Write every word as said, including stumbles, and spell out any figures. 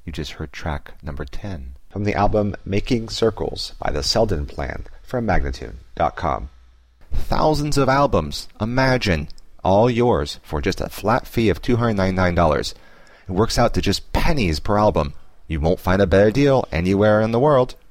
You just heard track number ten. From the album Making Circles by the Selden Plan from Magnatune dot com. Thousands of albums, imagine, all yours for just a flat fee of two hundred ninety-nine dollars. It works out to just pennies per album. You won't find a better deal anywhere in the world.